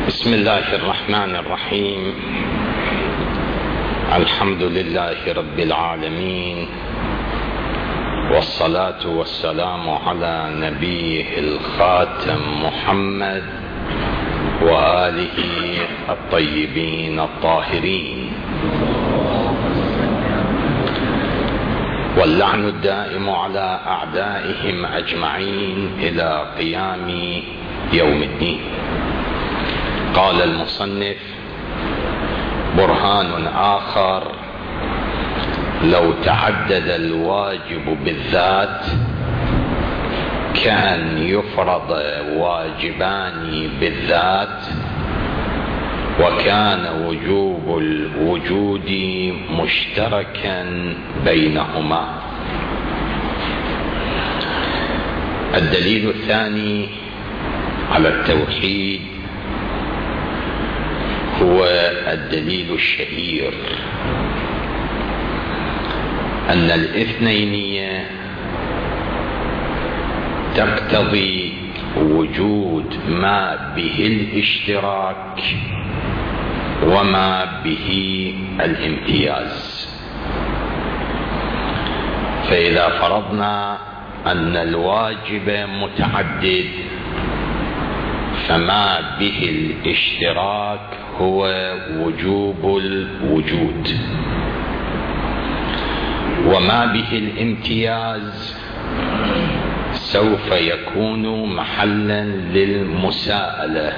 بسم الله الرحمن الرحيم. الحمد لله رب العالمين، والصلاة والسلام على نبيه الخاتم محمد وآله الطيبين الطاهرين، واللعن الدائم على أعدائهم أجمعين إلى قيام يوم الدين. قال المصنف: برهان آخر: لو تعدد الواجب بالذات كأن يفرض واجبان بالذات، وكان وجوب الوجود مشتركا بينهما. الدليل الثاني على التوحيد هو الدليل الشهير أن الاثنينية تقتضي وجود ما به الاشتراك وما به الامتياز. فإذا فرضنا أن الواجب متعدد فما به الاشتراك هو وجوب الوجود، وما به الامتياز سوف يكون محلا للمساءلة: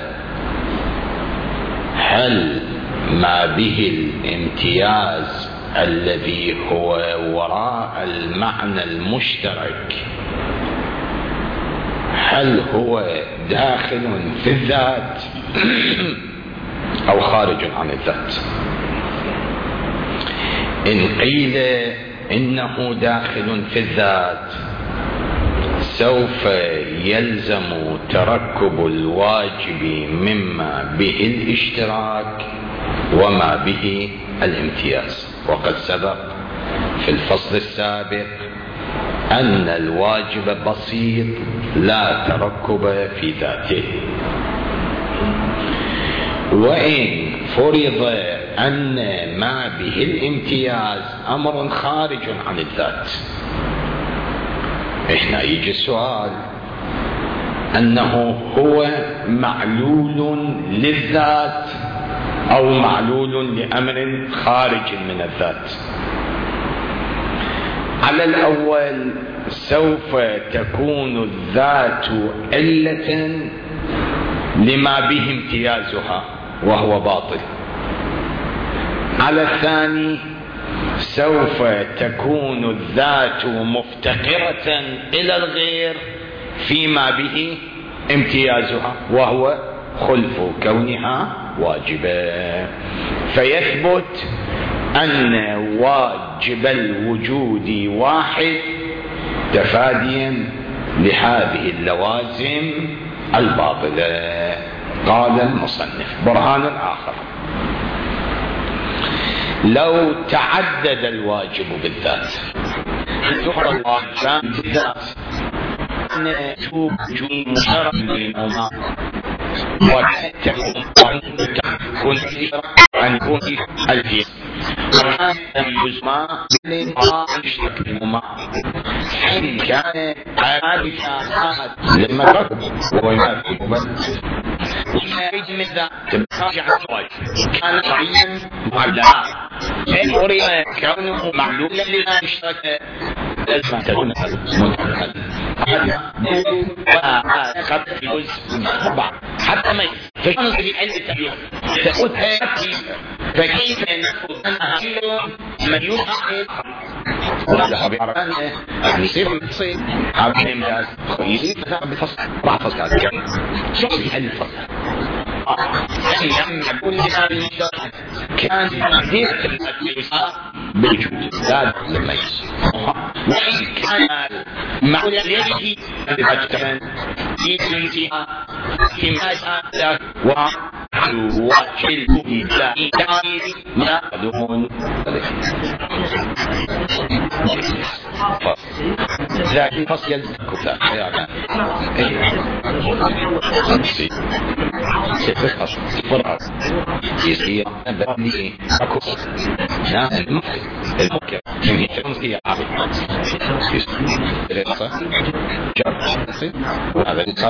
هل ما به الامتياز الذي هو وراء المعنى المشترك هل هو داخل في الذات أو خارج عن الذات؟ إن قيل إنه داخل في الذات سوف يلزم تركب الواجب مما به الاشتراك وما به الامتياز، وقد سبق في الفصل السابق أن الواجب بسيط لا تركب في ذاته. وإن فرض أن ما به الامتياز أمر خارج عن الذات، هنا يجي السؤال أنه هو معلول للذات أو معلول لأمر خارج من الذات. على الأول سوف تكون الذات علة لما به امتيازها وهو باطل. على الثاني سوف تكون الذات مفتقرة إلى الغير فيما به امتيازها وهو خلف كونها واجبة، فيثبت أن واجب الوجود واحد تفاديا لهذه اللوازم الباطلة. قال المصنف: برهان آخر: لو تعدد الواجب بالذات يفرض الواجبان بالذات وجود مشترك بينهما، وتكون أن يكون الفيل وكان يسمى بالمشترك بينهما، حين كان عارفا لما ركب ويماثل من ذا تراجع الواجب كان صحيحا معللا، فإن أريد كونه معلولا لما اشترك لازم تكون متعلقا وخط الجزء من الطبع حتى ما فشان في علم التبيين تقول فكيف نفرض أنها من يوحد وهذا بعرفان يعني يصير متصل عابين امتاز يصير مثلا بالفصل بعض فصل هذا شو في علم الفصل يعني يقول لنا بالمشترك كان تحديد بالوجود لا لما يصير، وإن كان معقول يجي بفتن يجي فيها كماجة وشلت إلى ما دون لكن فصل الكتاب يعني سيفقص فرع يصير بني أكوس نعم الممكن كم هي عابد الإنسان جرب وهذا الإنسان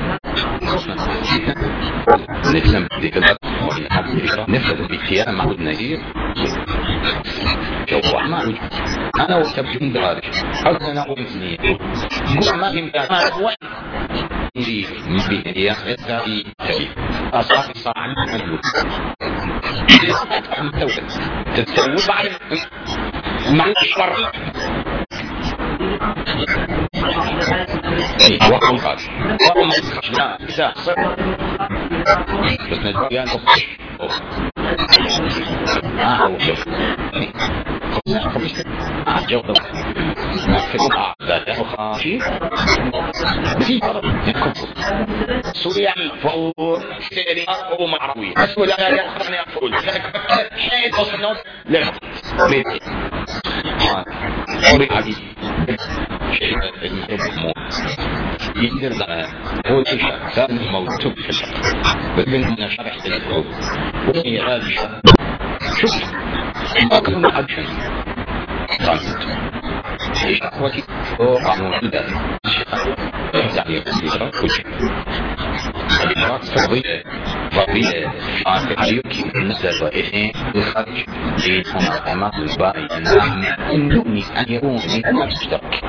نفهم ذيك الأرض نفهم باختيار معود نزير شوف ما أنا وتبجون بغارج حرصنا وإنسانية قول ما يمكن ما هو يجي بيديا يتعي تبي أصلاح صاعد مجلوب تتسوي بعد مع الشر وقل قال وقل لا ساحصر بس نجوى يعني هو شوف جوده فيكم ذات خاشي في سوريا فور سوريا او معروي بس ولا يخرني اقول حيث وصلنا لا بيت اوري حديث يقدر هو الشيء ثاني موجود في الفقه من شرح الكتب وهي هذه شوف أكثر حد صامت إيش أخوتي هو قانون الدم يعني كثيرة كل شيء الإمارات فضيلة عليك نزل وإثنين الخارج لهم أمام الباقي من دون أن يكون من المشترك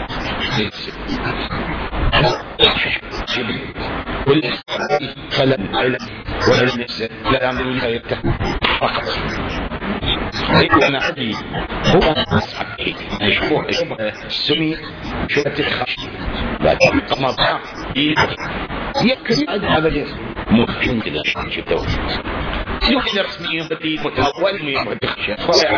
كل فلم علم وعلم لا يعملون لا يفتح فقط أنا حدي هو أصحابي مشروع سمي شو تتخش لكن ما بقى يكفي هذا الجنس ممكن كذا جدا يمكن رسمي بدي متأول من يخشى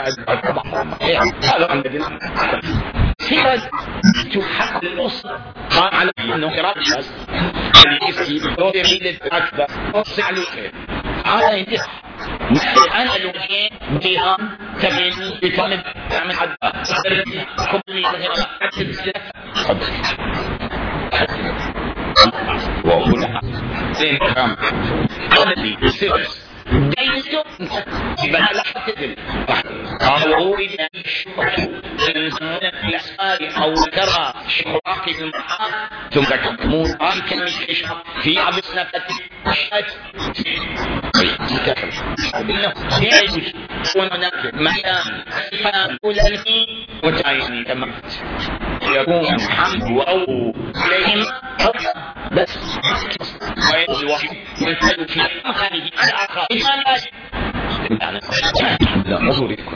هذا عندنا في تحقق الأصل قال على أنه قراءة اللي يسكي لو يريد الأكبر أصل على الخير هذا ينتهي أنا الوحيد بها تبين بطالب من حد كمي وأقولها زين كام قالت لي سيرس دايسو يبقى لا تدل قالوا إذا الأسفار أو ترى شراك المحار ثم تكمون كم يشرب في عبسنا فتشهد يعيش وننفذ مكان فأولئك وتعيني تمام يكون حمد أو عليهم بس ويجب الواحد ينفذ في مكانه الآخر لا أظهر يكون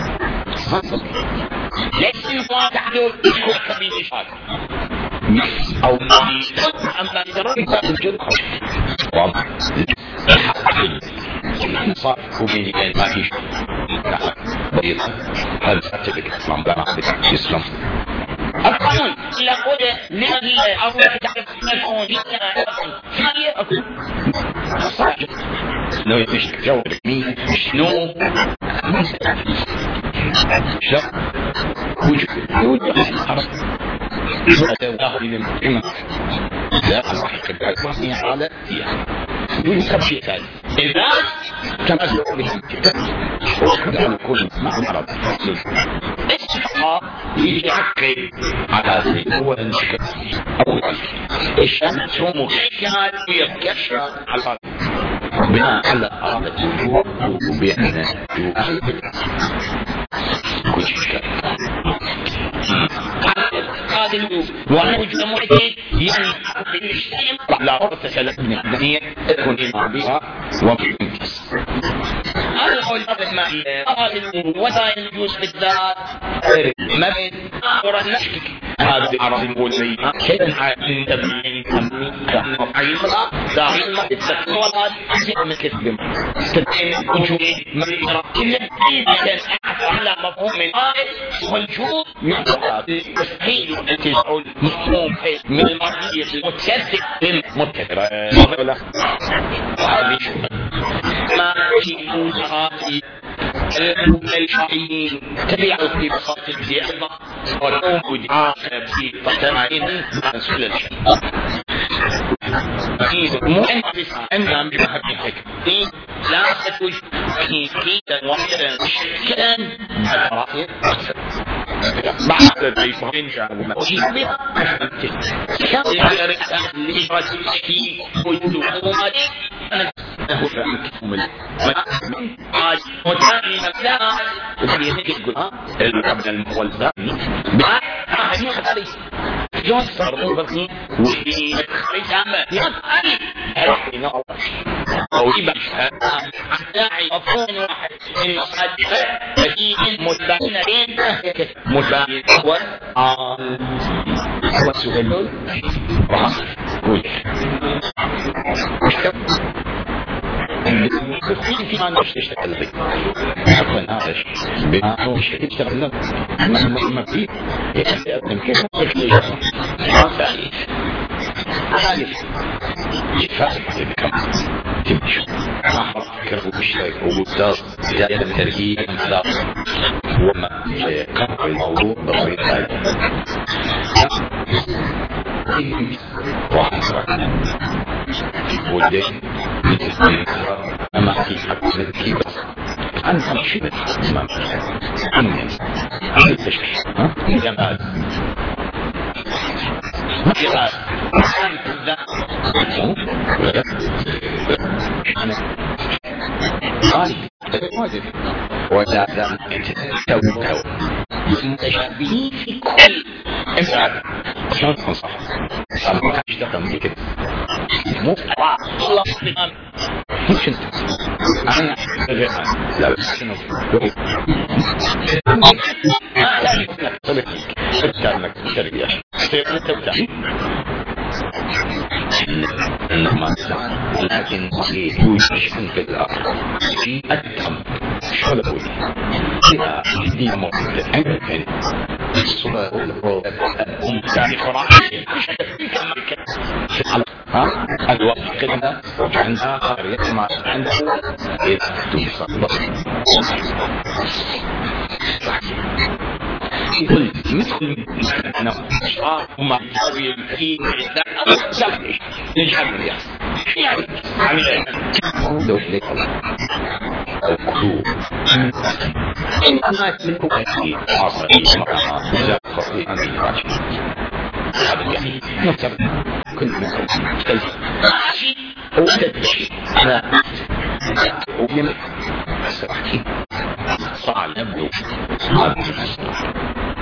ليس الله تعالى يكون كبير إشارة أو أما ترى الجد واضح صار وبيني كان ما فيش هذا سيرتيفيكت من بلاد الإسلام القانون يقول للذي أو تعرف نفسه جدا فهي لو يمشي جو مين شنو شق وجود الحرب لا الحق الحكمة على يقول خبشي ثاني إذا كما يقول لهم كل مع العرب يجي عقل على هذه هو المشكلة أولا الشمس مخشات ويكشف على بناء على أرادة وبأن كل شيء ووجود مريد يعني لا أرث سلام الدنيا تكون بها وبالمكس هذا هو الأرض المائية هذه وسائل الجوز بالذات ما بين أخرى نحكي هذا العرض المولي كيف عارفين تبين كأنه عيمرة داعيمة التكوالات من كذب تبين وجود مئرة كل كان على مفهوم الآية والجود مستحيل أن تجعل مفهوم من المرضية المتكثر للمتكثر وهذه ما في خاطئ الشرعيين تبعوا في بساطة الزيادة ونوم دعاء في فتنين مسؤول الشرع مؤسسة أنها بمهب حكمين لا تتوجد كيدا وحدا كان الرأي بعد البيصين جاءوا وجيب بها كان يرسل لإجراء الشيء والدعوات أنه فأكمل وتاني نفسها وبيهنك يقول قبل المولدان بعد أحد يصر البطن وفي خريج عمل يطأني أرحينا الله أو يبشها داعي أفضل واحد من الصادقة فيه متبعين بين متبعين والسؤال راح قول في ما نشتغل به حقا هذا بما هو شيء يشتغل له ما فيه يقدم كيف عارف يفهم كم تمشي راح فكر وشيء وبتاع زيادة التركيز لا وما يقرأ الموضوع بطريقة واحد ودين أما في حق الكيف أنت مشي ما أنا تشبه جمال ما في غاز أنا غالي ولا ذا تو متشابهين في كل إمرأة شلون تكون صح؟ ما كان يشتغل من كده مو الله سبحانه مش انت انا لا بس شنو انك تربيه انت بتاعي انما لكن يوجد في الارض في ادم شو اقول كذا دي ممكن الصوره تاريخ راحي ها الوقت كده عندها قرية ما عندها يقول مثل أنا أشعار وما يسوي في نجحل يعني عملية لو ليك أو كتوب إنما من أكثر عصري مرحا إذا خطي عن الراجل هذا يعني نكتب كل منكم تلك هو تدشي أنا أؤمن أسرحكي صعب نبدو هذا الأسرح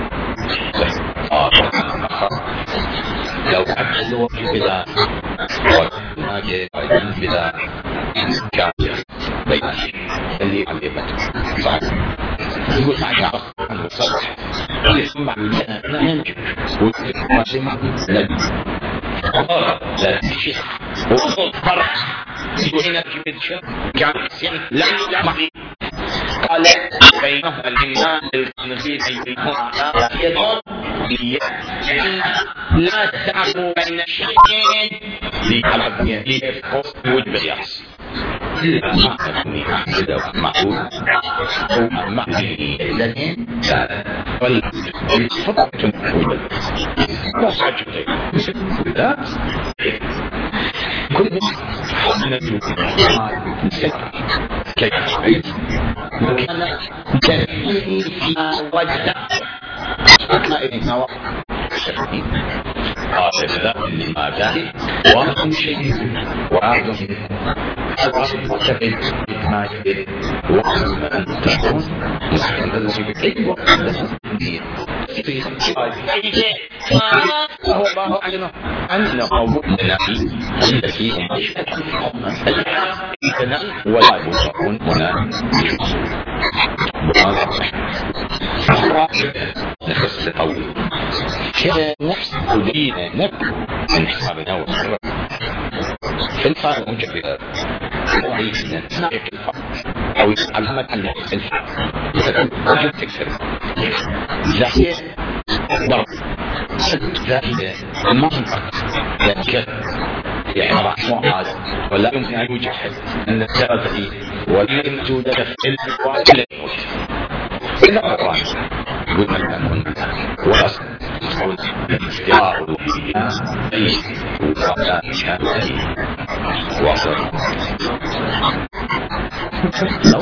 لو أكلوا بلا وما جاء بلا كافية بيتي اللي عليه صعب يقول معك عن الصبح يسمع لنا ننجح ويسمع لنا لا شيء وصل فرح يقول هنا في الشيء كان لا معي قال بينهما الإمام الخنزير بينهما على يدون لا تعبوا بين الشيئين ليفقص والبياس ما أكوني أحمد ومعقول أو معني الذين والفضل تنقل لا سعجبتك لا كل حسنة كيف كان في وجه أكنا قال لماذا وأنتم شيء وعاد وتفيد ما يفيد وأنتم أن تكون مستقبل وهو الله أعلم أن قومنا فيهم ولا يكون هنا نفس القول نفس الدين نبدو من حسابنا وصرنا في الفارق مجبئة وعيشنا نعيك الفارق أو علامة أن الفارق وجد تكسر زاهية ضرب زاهية المنطق ذلك عبارة عن معاد، ولا يمكن أن يوجد أن الثلاثة ولا يمكن أن توجد في الواجب لا يوجد. إذا القرآن يقول مثلا وأصل الاختيار فيها أي ولا شامل وصل لو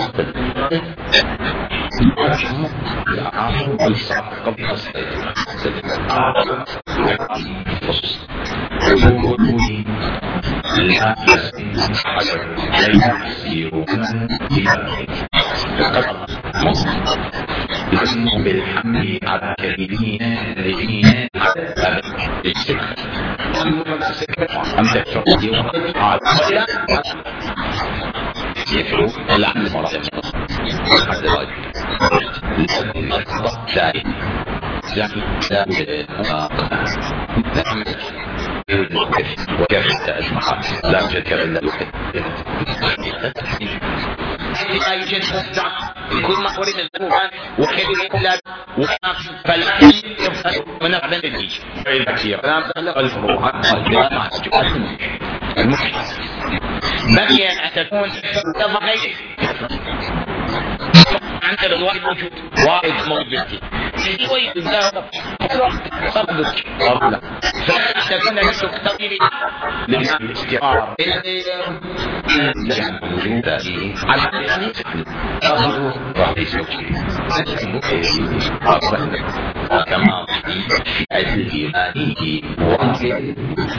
لا يسيرون اسمه بالحمل على كريمين الذين أم تكفرون يفعلوا العمل مرة حتى لا وكيف لا يوجد كيف إلا لا يوجد كل ما أريد القرآن وكيف إلا فلا يفعل من أعلم الجيش بقي أن تكون تضغي عند الواحد موجود واحد موجود صدق فتكون تقتضي للاستقرار كما في الإيماني وانزل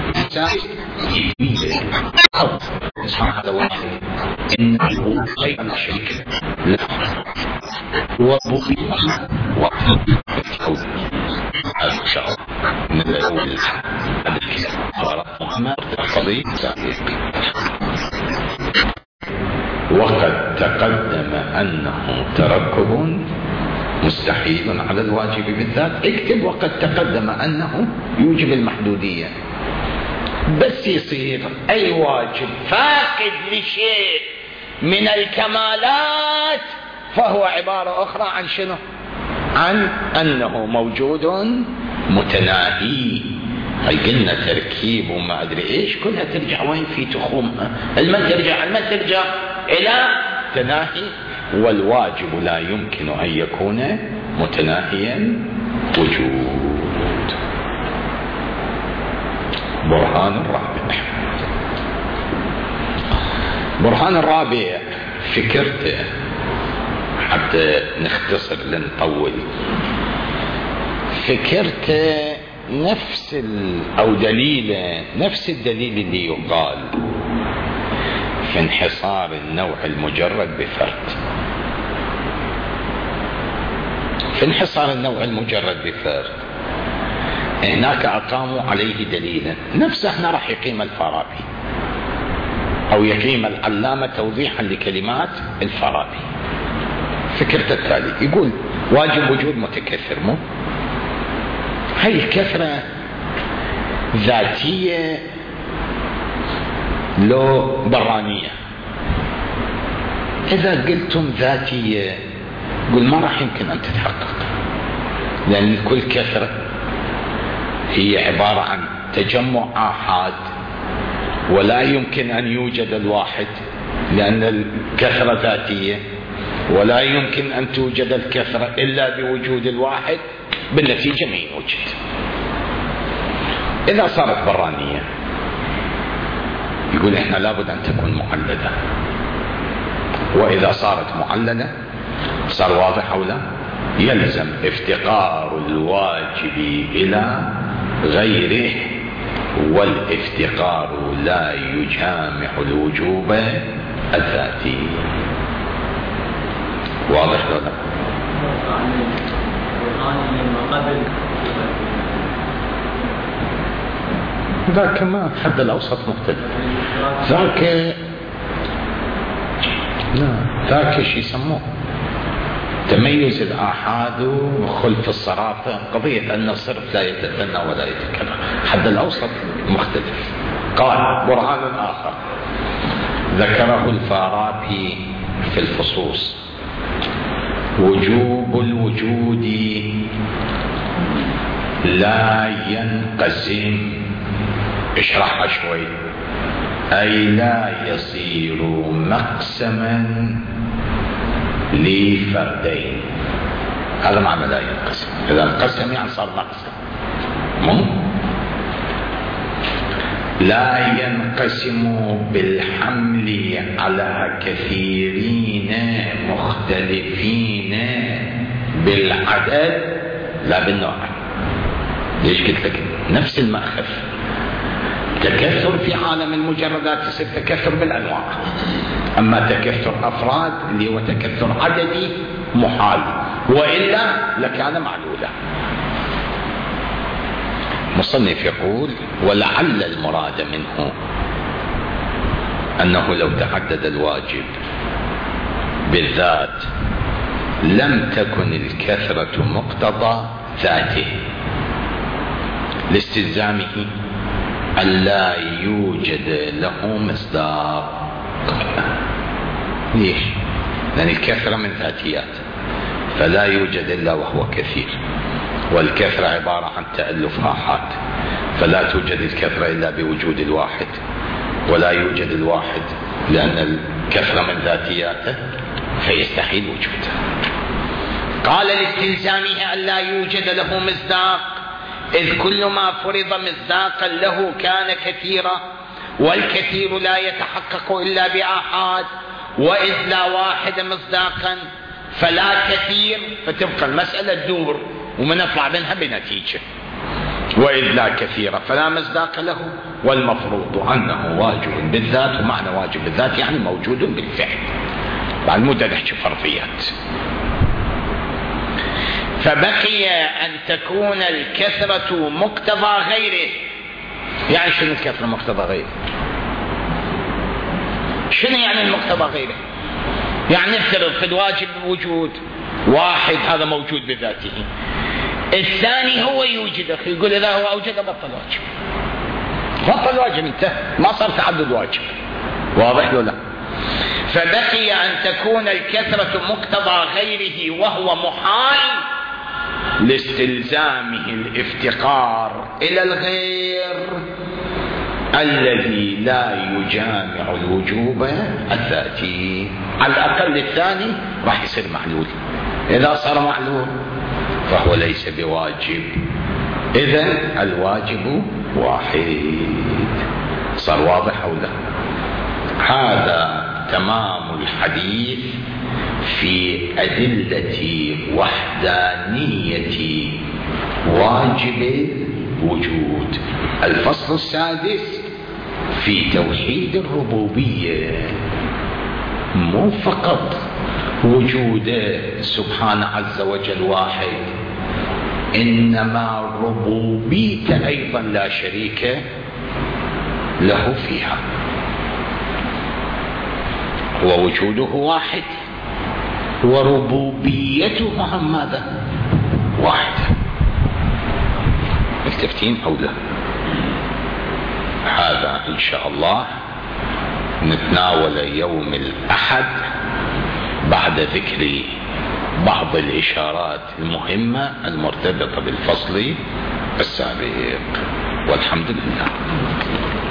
هذا واحد إنه أيضا شريك وبغي وقت الشعر من الأول هذا الكتاب محمد قضية وقد تقدم أنه تركب مستحيل على الواجب بالذات. اكتب وقد تقدم أنه يوجب المحدودية، بس يصير أي واجب فاقد لشيء من الكمالات فهو عبارة أخرى عن شنو؟ عن أنه موجود متناهي. هاي قلنا تركيب وما أدري إيش، كلها ترجع وين في تخومها. المن ترجع إلى تناهي، والواجب لا يمكن أن يكون متناهيا وجود. برهان الرابع فكرته حتى نختصر لنطول. فكرته نفس الدليل اللي يقال في انحصار النوع المجرد بفرد. هناك أقاموا عليه دليلا نفسه احنا راح يقيم الفارابي أو يقيم العلامة توضيحا لكلمات الفارابي. فكرة التالي يقول واجب وجود متكثر، مو هاي الكثرة ذاتية لو برانية. إذا قلتم ذاتية قل ما راح يمكن أن تتحقق، لأن كل كثرة هي عبارة عن تجمع آحاد ولا يمكن أن يوجد الواحد لأن الكثرة ذاتية، ولا يمكن أن توجد الكثرة إلا بوجود الواحد، بالنتيجة ما يوجد. إذا صارت برانية يقول إحنا لابد أن تكون معلدة، وإذا صارت معلدة صار واضح أو لا؟ يلزم افتقار الواجب إلى غيره، والافتقار لا يجامع الوجوب الذاتي. واضح ولا ذاك ما الحد الأوسط مختلف. ذاك شي يسموه تميز الآحاد وخلف الصرافة، قضية أن الصرف لا يتثنى ولا يتكلم. حد الأوسط مختلف. قال برهان آخر ذكره الفارابي في الفصوص: وجوب الوجود لا ينقسم. اشرحها شوي. أي لا يصير مقسما لفردين. هذا معنى لا ينقسم. إذا انقسم يعني صار مقسم. لا ينقسم بالحمل على كثيرين مختلفين بالعدد لا بالنوع. ليش قلت لك نفس المأخذ؟ تكثر في عالم المجردات يصير تكثر بالأنواع، أما تكثر أفراد اللي هو تكثر عددي محال، وإلا لكان معلولا. مصنف يقول: ولعل المراد منه أنه لو تعدد الواجب بالذات لم تكن الكثرة مقتضى ذاته لاستلزامه ألا يوجد له مصداق. ليش؟ لأن الكثرة من ذاتيات، فلا يوجد إلا وهو كثير، والكثرة عبارة عن تألف آحاد، فلا توجد الكثرة إلا بوجود الواحد، ولا يوجد الواحد لأن الكثرة من ذاتياته فيستحيل وجوده. قال لاستلزامه ألا يوجد له مصداق، إذ كل ما فرض مصداقا له كان كثيرا، والكثير لا يتحقق إلا بآحاد، وإذ لا واحد مصداقا فلا كثير، فتبقى المسألة تدور وما نطلع منها بنتيجة. وإذ لا كثير فلا مصداق له، والمفروض أنه واجب بالذات، ومعنى واجب بالذات يعني موجود بالفعل. بعد مدة نحكي فرضيات. فبقي أن تكون الكثرة مقتضى غيره. يعني شنو الكثرة مقتضى غيره؟ شنو يعني المقتضى غيره؟ يعني نفترض في الواجب وجود واحد، هذا موجود بذاته، الثاني هو يوجده، يقول إذا هو أوجد بطل واجب، بطل واجب، انتهى، ما صار تعدد واجب. واضح ولا لا؟ فبقي أن تكون الكثرة مقتضى غيره وهو محال لاستلزامه الافتقار إلى الغير الذي لا يجامع الوجوب الذاتي. على الأقل الثاني راح يصير معلول، إذا صار معلول فهو ليس بواجب، إذن الواجب واحد. صار واضح أو لا؟ هذا تمام الحديث في أدلة وحدانية واجب الوجود. الفصل السادس في توحيد الربوبية، مو فقط وجوده سبحانه عز وجل واحد، إنما ربوبيته أيضا لا شريك له فيها، ووجوده واحد وربوبيته ماذا؟ واحدة. ملتفتين أو لا؟ هذا إن شاء الله نتناول يوم الأحد بعد ذكر بعض الإشارات المهمة المرتبطة بالفصل السابق، والحمد لله.